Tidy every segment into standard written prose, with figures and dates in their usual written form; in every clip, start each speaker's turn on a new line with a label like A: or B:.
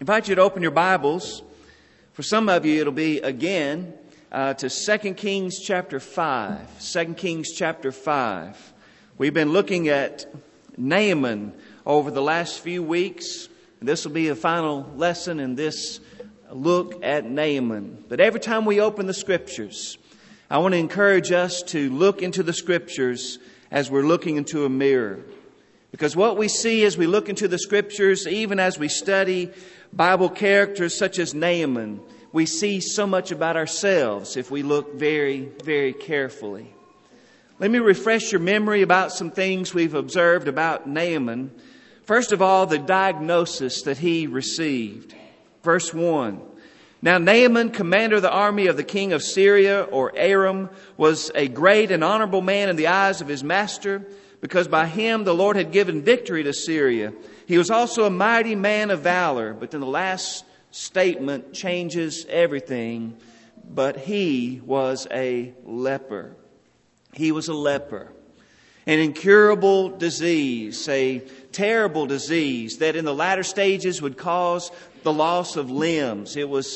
A: invite you to open your Bibles. For some of you, it'll be again to 2 Kings chapter 5. 2 Kings chapter 5. We've been looking at Naaman over the last few weeks. This will be a final lesson in this look at Naaman. But every time we open the Scriptures, I want to encourage us to look into the Scriptures as we're looking into a mirror. Because what we see as we look into the Scriptures, even as we study Bible characters such as Naaman, we see so much about ourselves if we look very, very carefully. Let me refresh your memory about some things we've observed about Naaman. First of all, the diagnosis that he received. Verse 1. Now Naaman, commander of the army of the king of Syria, or Aram, was a great and honorable man in the eyes of his master, because by him the Lord had given victory to Syria. He was also a mighty man of valor. But then the last statement changes everything. But he was a leper. He was a leper. An incurable disease, a terrible disease that in the latter stages would cause the loss of limbs. It was,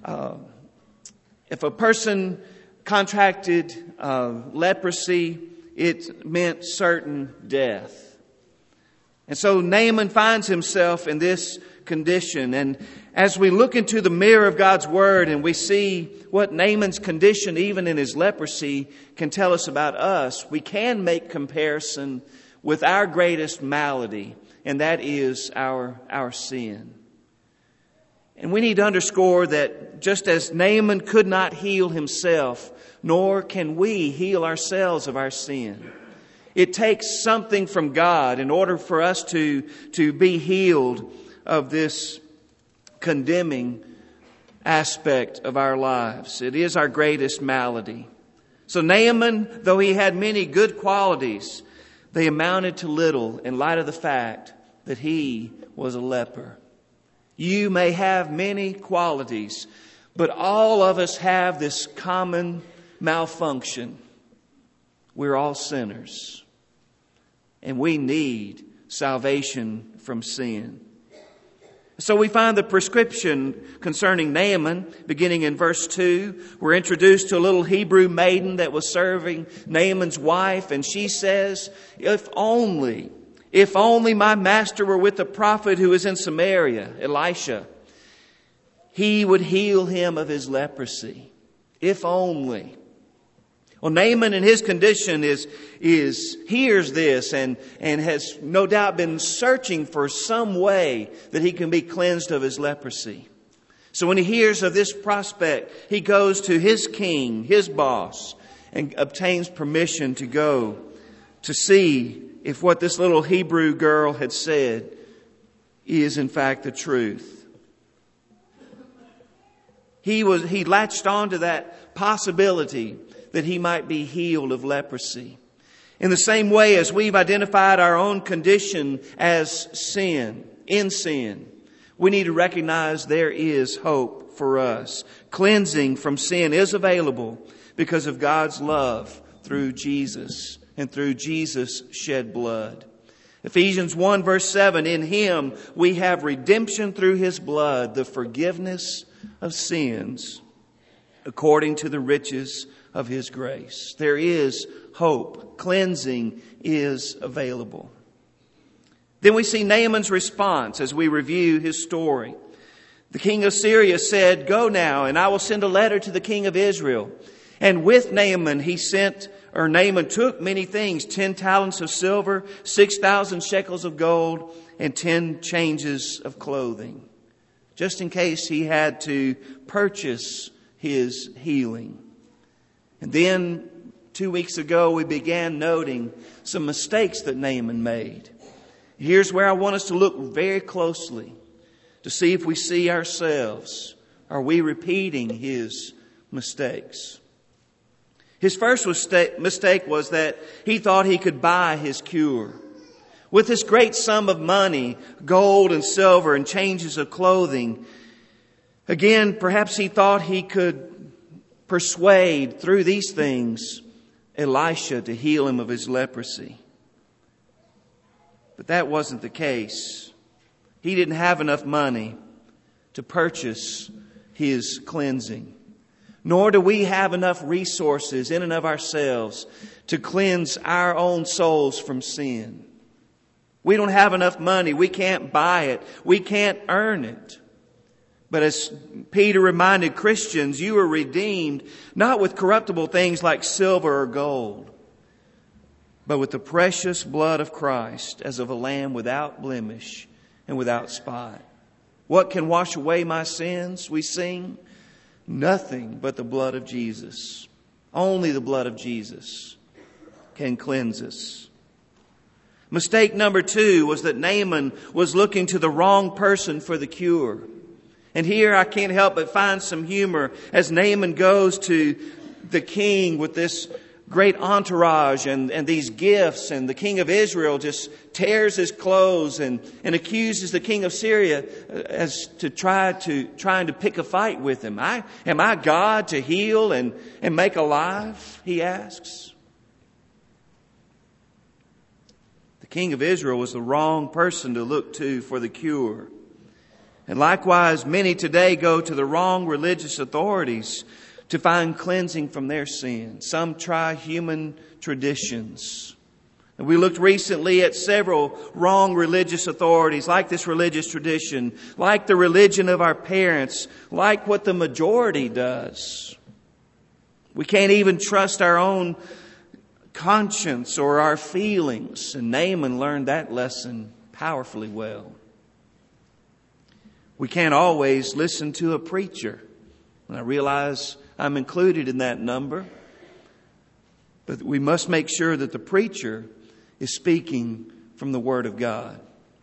A: if a person contracted leprosy, it meant certain death. And so Naaman finds himself in this condition. And as we look into the mirror of God's Word and we see what Naaman's condition, even in his leprosy, can tell us about us, we can make comparison with our greatest malady, and that is our sin. And we need to underscore that just as Naaman could not heal himself, nor can we heal ourselves of our sin. It takes something from God in order for us to be healed of this condemning aspect of our lives. It is our greatest malady. So Naaman, though he had many good qualities, they amounted to little in light of the fact that he was a leper. You may have many qualities, but all of us have this common malfunction. We're all sinners, and we need salvation from sin. So we find the prescription concerning Naaman, beginning in verse 2. We're introduced to a little Hebrew maiden that was serving Naaman's wife, and she says, if only my master were with the prophet who is in Samaria, Elisha, he would heal him of his leprosy. If only. Well, Naaman in his condition hears this and has no doubt been searching for some way that he can be cleansed of his leprosy. So when he hears of this prospect, he goes to his king, his boss, and obtains permission to go to see if what this little Hebrew girl had said is in fact the truth. He latched onto that possibility that he might be healed of leprosy. In the same way as we've identified our own condition as sin, we need to recognize there is hope for us. Cleansing from sin is available because of God's love through Jesus and through Jesus' shed blood. Ephesians 1 verse 7, in Him we have redemption through His blood, the forgiveness of sins according to the riches of His grace. There is hope. Cleansing is available. Then we see Naaman's response as we review his story. The king of Syria said, go now, and I will send a letter to the king of Israel. And with Naaman Naaman took many things, 10 talents of silver, 6,000 shekels of gold, and 10 changes of clothing. Just in case he had to purchase his healing. And then 2 weeks ago, we began noting some mistakes that Naaman made. Here's where I want us to look very closely to see if we see ourselves. Are we repeating his mistakes? His first mistake was that he thought he could buy his cure. With this great sum of money, gold and silver and changes of clothing, again, perhaps he thought he could persuade through these things Elisha to heal him of his leprosy. But that wasn't the case. He didn't have enough money to purchase His cleansing. Nor do we have enough resources in and of ourselves to cleanse our own souls from sin. We don't have enough money. We can't buy it. We can't earn it. But as Peter reminded Christians, you are redeemed not with corruptible things like silver or gold, but with the precious blood of Christ as of a lamb without blemish and without spot. What can wash away my sins? We sing. Nothing but the blood of Jesus. Only the blood of Jesus can cleanse us. Mistake number 2 was that Naaman was looking to the wrong person for the cure. And here I can't help but find some humor as Naaman goes to the king with this great entourage and these gifts, and the king of Israel just tears his clothes and accuses the king of Syria as to trying to pick a fight with him. Am I God to heal and make alive? He asks. The king of Israel was the wrong person to look to for the cure. And likewise, many today go to the wrong religious authorities to find cleansing from their sin. Some try human traditions. And we looked recently at several wrong religious authorities, like this religious tradition, like the religion of our parents, like what the majority does. We can't even trust our own conscience or our feelings. And Naaman learned that lesson powerfully well. We can't always listen to a preacher. And I realize I'm included in that number. But we must make sure that the preacher is speaking from the Word of God.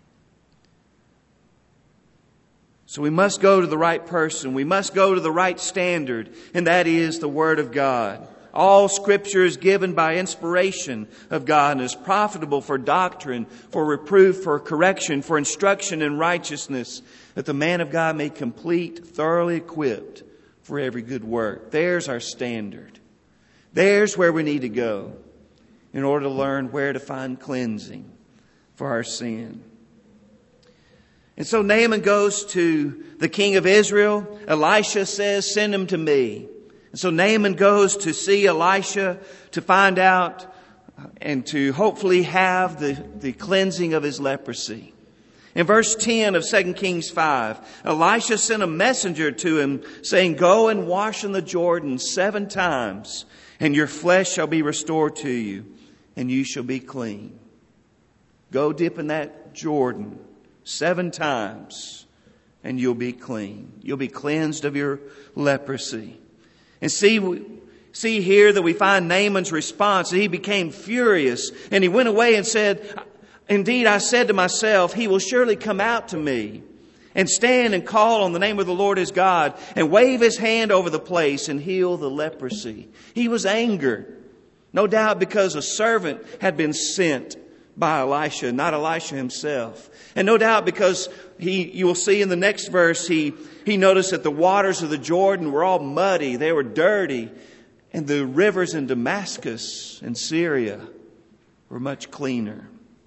A: So we must go to the right person. We must go to the right standard, and that is the Word of God. All Scripture is given by inspiration of God and is profitable for doctrine, for reproof, for correction, for instruction in righteousness, that the man of God may complete, thoroughly equipped for every good work. There's our standard. There's where we need to go in order to learn where to find cleansing for our sin. And so Naaman goes to the king of Israel. Elisha says, "Send him to me." And so Naaman goes to see Elisha to find out and to hopefully have the cleansing of his leprosy. In verse 10 of 2 Kings 5, Elisha sent a messenger to him saying, "Go and wash in the Jordan 7 times, and your flesh shall be restored to you, and you shall be clean." Go dip in that Jordan 7 times, and you'll be clean. You'll be cleansed of your leprosy. And see here that we find Naaman's response. He became furious, and he went away and said, "Indeed, I said to myself, he will surely come out to me and stand and call on the name of the Lord his God and wave his hand over the place and heal the leprosy." He was angered, no doubt because a servant had been sent by Elisha, not Elisha himself. And no doubt because you will see in the next verse, he noticed that the waters of the Jordan were all muddy. They were dirty. And the rivers in Damascus and Syria were much cleaner.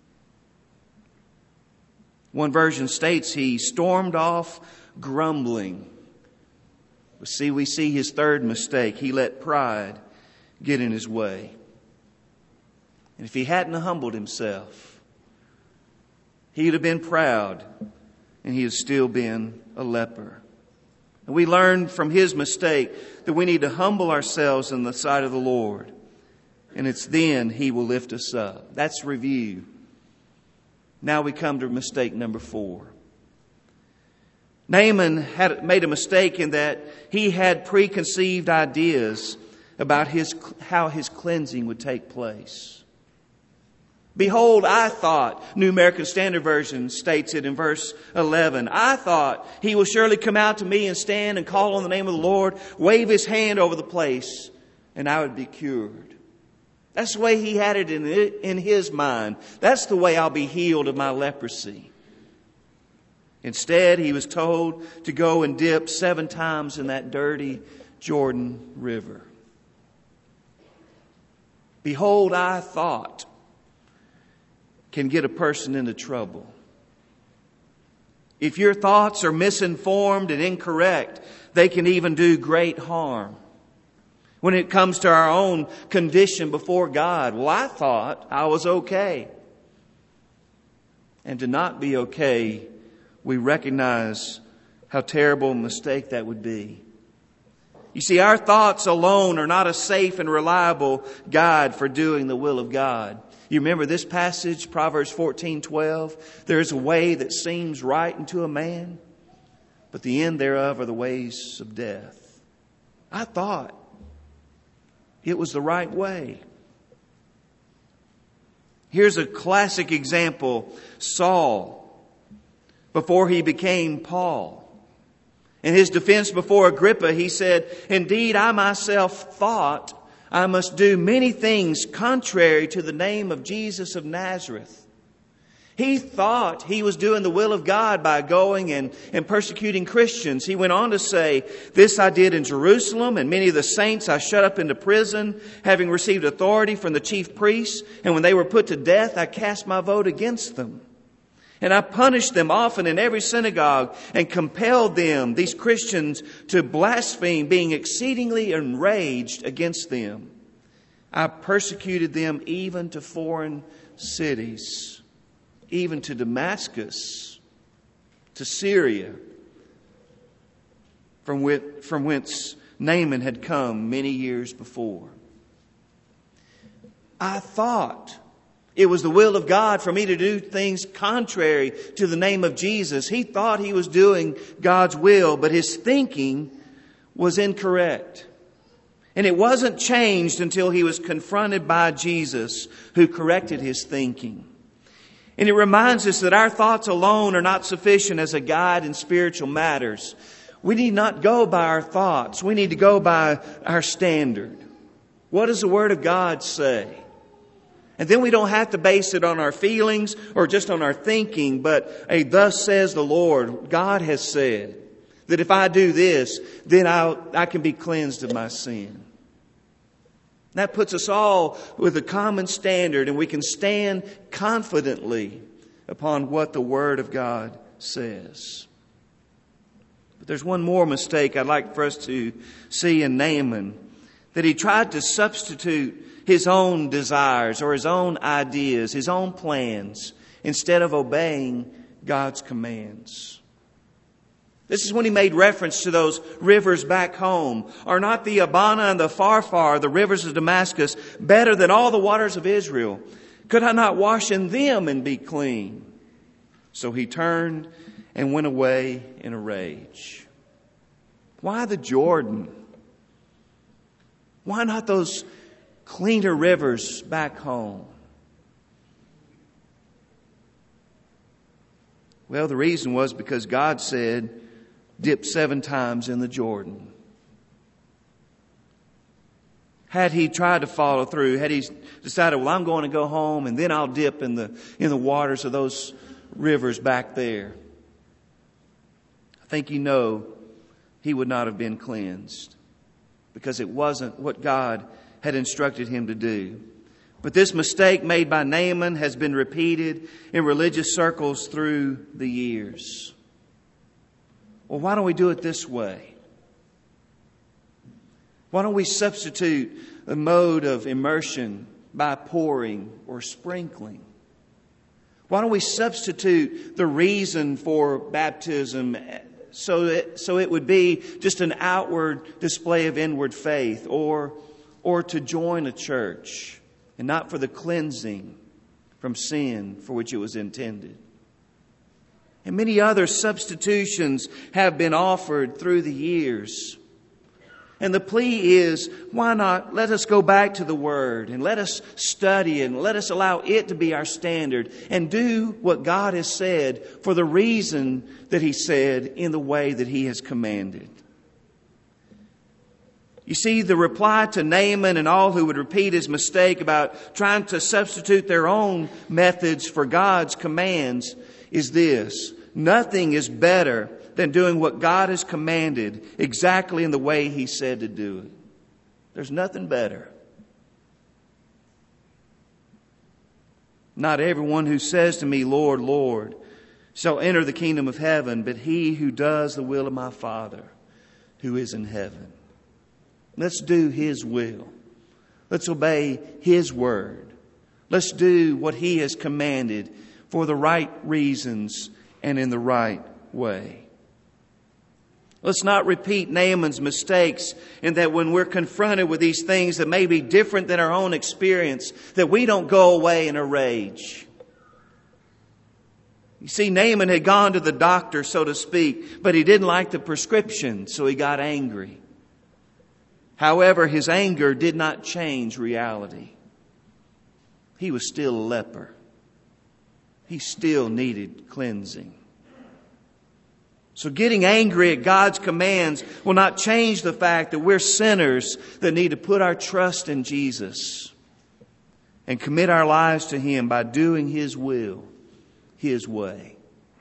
A: One version states he stormed off grumbling. We see his third mistake. He let pride get in his way. And if he hadn't humbled himself, he'd have been proud and he'd have still been a leper. And we learn from his mistake that we need to humble ourselves in the sight of the Lord. And it's then he will lift us up. That's review. Now we come to mistake number 4. Naaman had made a mistake in that he had preconceived ideas about how his cleansing would take place. "Behold, I thought," New American Standard Version states it in verse 11, "I thought he will surely come out to me and stand and call on the name of the Lord, wave his hand over the place, and I would be cured." That's the way he had it in his mind. That's the way I'll be healed of my leprosy. Instead, he was told to go and dip 7 times in that dirty Jordan River. "Behold, I thought," can get a person into trouble. If your thoughts are misinformed and incorrect, they can even do great harm. When it comes to our own condition before God, well, I thought I was okay. And to not be okay, we recognize how terrible a mistake that would be. You see, our thoughts alone are not a safe and reliable guide for doing the will of God. You remember this passage, Proverbs 14:12? There is a way that seems right unto a man, but the end thereof are the ways of death. I thought it was the right way. Here's a classic example. Saul, before he became Paul. In his defense before Agrippa, he said, "Indeed, I myself thought I must do many things contrary to the name of Jesus of Nazareth." He thought he was doing the will of God by going and persecuting Christians. He went on to say, "This I did in Jerusalem, and many of the saints I shut up into prison, having received authority from the chief priests. And when they were put to death, I cast my vote against them. And I punished them often in every synagogue and compelled them," these Christians, "to blaspheme, being exceedingly enraged against them. I persecuted them even to foreign cities, even to Damascus, to Syria, from whence Naaman had come many years before." I thought it was the will of God for me to do things contrary to the name of Jesus. He thought he was doing God's will, but his thinking was incorrect. And it wasn't changed until he was confronted by Jesus, who corrected his thinking. And it reminds us that our thoughts alone are not sufficient as a guide in spiritual matters. We need not go by our thoughts. We need to go by our standard. What does the Word of God say? And then we don't have to base it on our feelings or just on our thinking, but a "thus says the Lord." God has said that if I do this, then I can be cleansed of my sin. That puts us all with a common standard, and we can stand confidently upon what the Word of God says. But there's one more mistake I'd like for us to see in Naaman, that he tried to substitute his own desires or his own ideas, his own plans, instead of obeying God's commands. This is when he made reference to those rivers back home. "Are not the Abana and the Pharpar, the rivers of Damascus, better than all the waters of Israel? Could I not wash in them and be clean?" So he turned and went away in a rage. Why the Jordan? Why not those cleaner rivers back home? Well, the reason was because God said, "Dip 7 times in the Jordan." Had he tried to follow through, had he decided, "Well, I'm going to go home and then I'll dip in the waters of those rivers back there," I think he would not have been cleansed, because it wasn't what God had instructed him to do. But this mistake made by Naaman has been repeated in religious circles through the years. Well, why don't we do it this way? Why don't we substitute the mode of immersion by pouring or sprinkling? Why don't we substitute the reason for baptism so it would be just an outward display of inward faith, or to join a church, and not for the cleansing from sin for which it was intended? And many other substitutions have been offered through the years. And the plea is, why not let us go back to the Word and let us study it and let us allow it to be our standard and do what God has said for the reason that He said in the way that He has commanded. You see, the reply to Naaman and all who would repeat his mistake about trying to substitute their own methods for God's commands is this: nothing is better than doing what God has commanded exactly in the way He said to do it. There's nothing better. Not everyone who says to me, Lord, Lord, shall enter the kingdom of heaven, but he who does the will of my Father who is in heaven. Let's do His will. Let's obey His word. Let's do what He has commanded for the right reasons and in the right way. Let's not repeat Naaman's mistakes in that when we're confronted with these things that may be different than our own experience, that we don't go away in a rage. You see, Naaman had gone to the doctor, so to speak, but he didn't like the prescription, so he got angry. However, his anger did not change reality. He was still a leper. He still needed cleansing. So getting angry at God's commands will not change the fact that we're sinners that need to put our trust in Jesus and commit our lives to Him by doing His will, His way.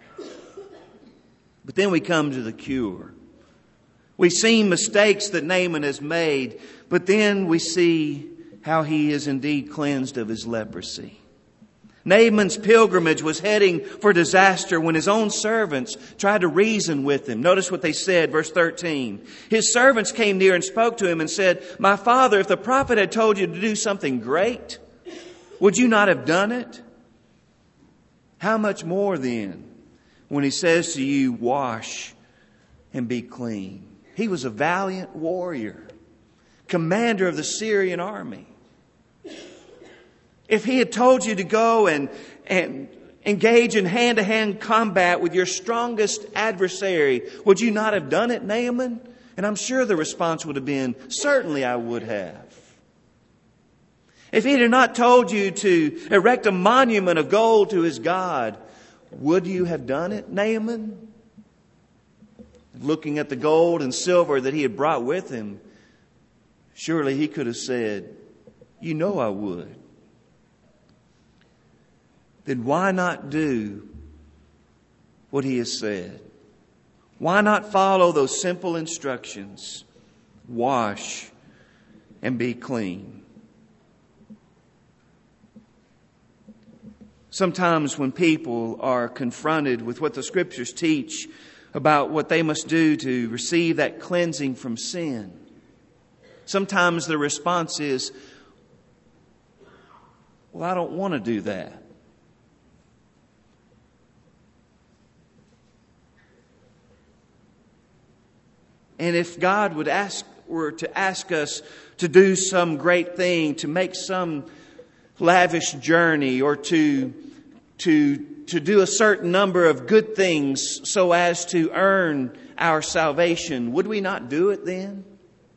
A: But then we come to the cure. We've seen mistakes that Naaman has made, but then we see how he is indeed cleansed of his leprosy. Naaman's pilgrimage was heading for disaster when his own servants tried to reason with him. Notice what they said, verse 13. His servants came near and spoke to him and said, "My father, if the prophet had told you to do something great, would you not have done it? How much more then when he says to you, wash and be clean?" He was a valiant warrior, commander of the Syrian army. If he had told you to go and engage in hand-to-hand combat with your strongest adversary, would you not have done it, Naaman? And I'm sure the response would have been, certainly I would have. If he had not told you to erect a monument of gold to his God, would you have done it, Naaman? Looking at the gold and silver that he had brought with him, surely he could have said, "You know I would." Then why not do what he has said? Why not follow those simple instructions? Wash and be clean. Sometimes when people are confronted with what the Scriptures teach about what they must do to receive that cleansing from sin, sometimes the response is, "Well, I don't want to do that." And if God were to ask us to do some great thing, to make some lavish journey, or to do a certain number of good things so as to earn our salvation, would we not do it then?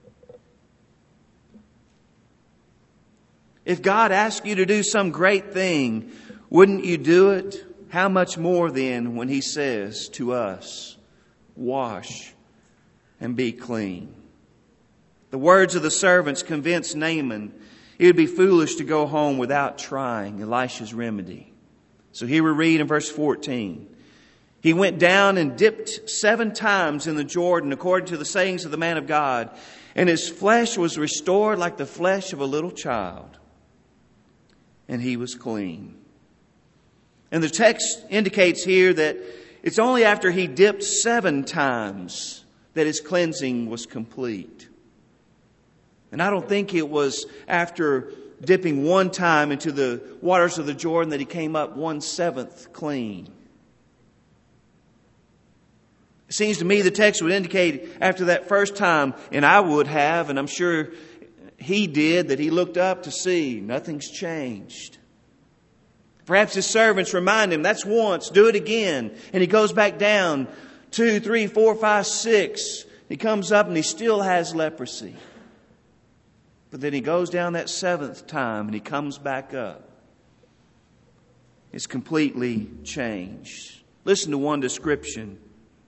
A: If God asked you to do some great thing, wouldn't you do it? How much more then when He says to us, "Wash and be clean." The words of the servants convinced Naaman it would be foolish to go home without trying Elisha's remedy. So here we read in verse 14. He went down and dipped 7 times in the Jordan according to the sayings of the man of God, and his flesh was restored like the flesh of a little child, and he was clean. And the text indicates here that it's only after he dipped 7 times that his cleansing was complete. And I don't think it was after dipping 1 time into the waters of the Jordan that he came up 1/7 clean. It seems to me the text would indicate after that first time, and I would have, and I'm sure he did, that he looked up to see nothing's changed. Perhaps his servants remind him, "That's once, do it again." And he goes back down 2, 3, 4, 5, 6. He comes up and he still has leprosy. But then he goes down that 7th time and he comes back up. It's completely changed. Listen to one description.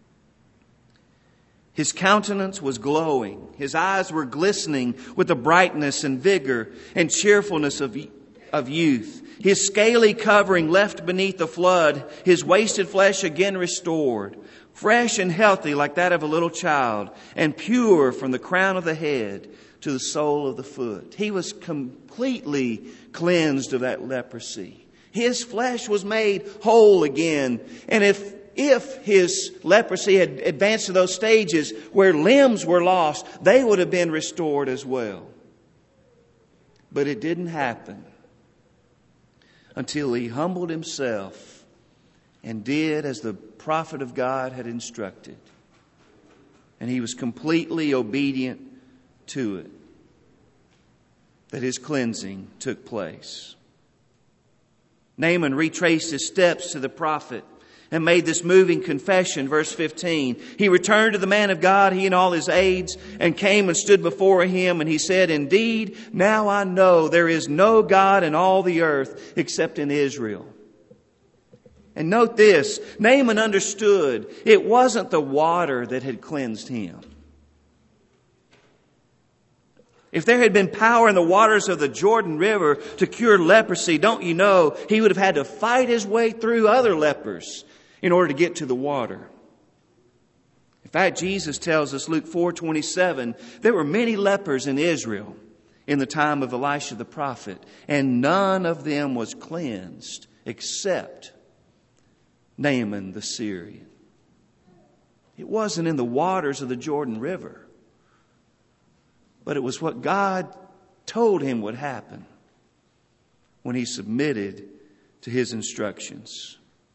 A: His countenance was glowing. His eyes were glistening with the brightness and vigor and cheerfulness of youth. His scaly covering left beneath the flood, his wasted flesh again restored, fresh and healthy like that of a little child, and pure from the crown of the head to the sole of the foot. He was completely cleansed of that leprosy. His flesh was made whole again. And if if his leprosy had advanced to those stages where limbs were lost, they would have been restored as well. But it didn't happen until he humbled himself and did as the prophet of God had instructed. And he was completely obedient to it, that his cleansing took place. Naaman retraced his steps to the prophet and made this moving confession. Verse 15, he returned to the man of God, he and all his aides, and came and stood before him. And he said, indeed, now I know there is no God in all the earth except in Israel. And note this, Naaman understood it wasn't the water that had cleansed him. If there had been power in the waters of the Jordan River to cure leprosy, don't you know, he would have had to fight his way through other lepers in order to get to the water. In fact, Jesus tells us, Luke 4:27, there were many lepers in Israel in the time of Elisha the prophet, and none of them was cleansed except Naaman the Syrian. It wasn't in the waters of the Jordan River, but it was what God told him would happen when he submitted to his instructions.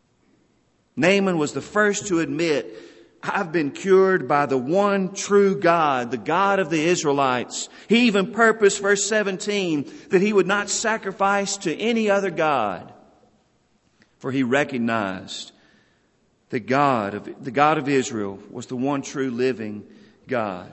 A: Naaman was the first to admit, I've been cured by the one true God, the God of the Israelites. He even purposed, verse 17, that he would not sacrifice to any other God, for he recognized the God of Israel was the one true living God.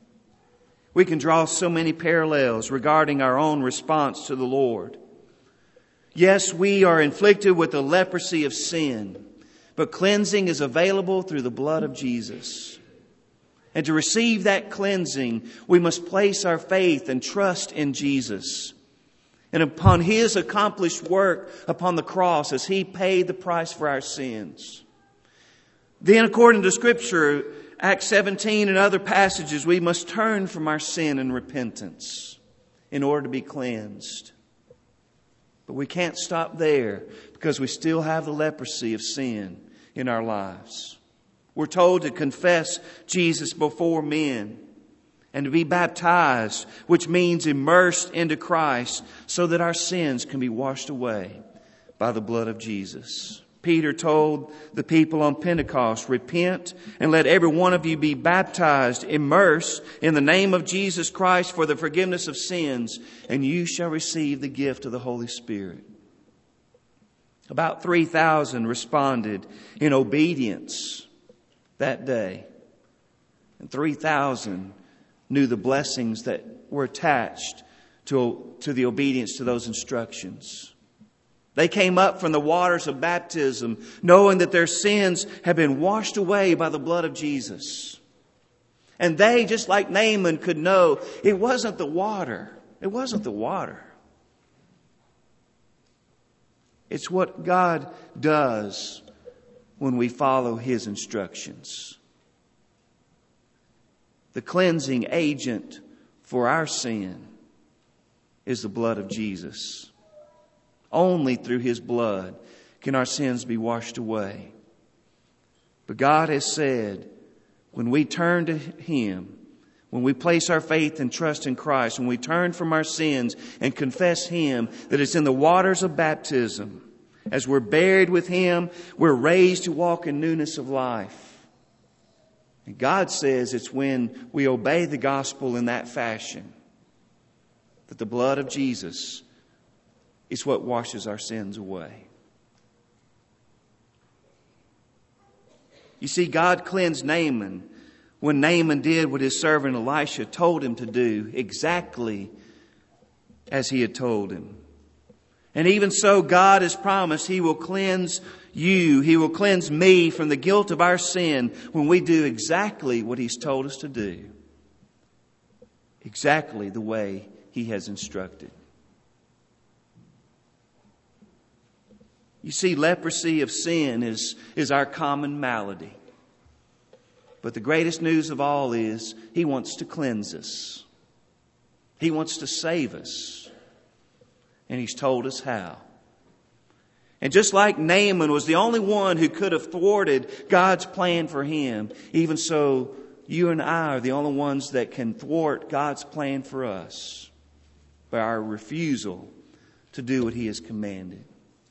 A: We can draw so many parallels regarding our own response to the Lord. Yes, we are inflicted with the leprosy of sin, but cleansing is available through the blood of Jesus. And to receive that cleansing, we must place our faith and trust in Jesus and upon His accomplished work upon the cross as He paid the price for our sins. Then, according to Scripture, Acts 17 and other passages, we must turn from our sin and repentance in order to be cleansed. But we can't stop there because we still have the leprosy of sin in our lives. We're told to confess Jesus before men and to be baptized, which means immersed into Christ so that our sins can be washed away by the blood of Jesus. Peter told the people on Pentecost, repent and let every one of you be baptized, immersed in the name of Jesus Christ for the forgiveness of sins, and you shall receive the gift of the Holy Spirit. About 3,000 responded in obedience that day. And 3,000 knew the blessings that were attached to the obedience to those instructions. They came up from the waters of baptism, knowing that their sins had been washed away by the blood of Jesus. And they, just like Naaman, could know it wasn't the water. It wasn't the water. It's what God does when we follow His instructions. The cleansing agent for our sin is the blood of Jesus. Only through His blood can our sins be washed away. But God has said, when we turn to Him, when we place our faith and trust in Christ, when we turn from our sins and confess Him, that it's in the waters of baptism. As we're buried with Him, we're raised to walk in newness of life. And God says it's when we obey the gospel in that fashion that the blood of Jesus is what washes our sins away. You see, God cleansed Naaman when Naaman did what his servant Elisha told him to do, exactly as he had told him. And even so, God has promised He will cleanse you, He will cleanse me from the guilt of our sin when we do exactly what He's told us to do. Exactly the way He has instructed. You see, leprosy of sin is our common malady. But the greatest news of all is He wants to cleanse us. He wants to save us. And He's told us how. And just like Naaman was the only one who could have thwarted God's plan for him, even so, you and I are the only ones that can thwart God's plan for us by our refusal to do what He has commanded.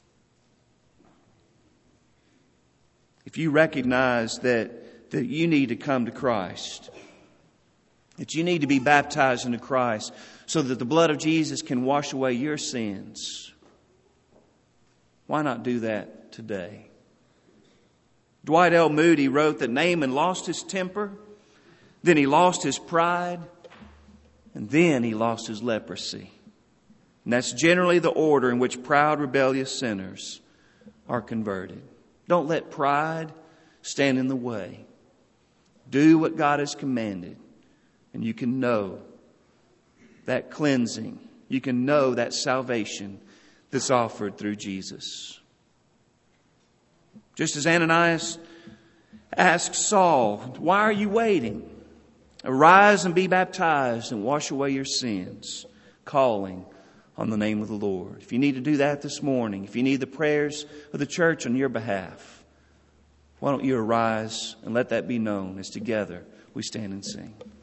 A: If you recognize that you need to come to Christ, that you need to be baptized into Christ so that the blood of Jesus can wash away your sins, why not do that today? Dwight L. Moody wrote that Naaman lost his temper, then he lost his pride, and then he lost his leprosy. And that's generally the order in which proud, rebellious sinners are converted. Don't let pride stand in the way. Do what God has commanded, and you can know that cleansing. You can know that salvation that's offered through Jesus. Just as Ananias asked Saul, "Why are you waiting? Arise and be baptized and wash away your sins," calling on the name of the Lord. If you need to do that this morning, if you need the prayers of the church on your behalf, why don't you arise and let that be known as together we stand and sing.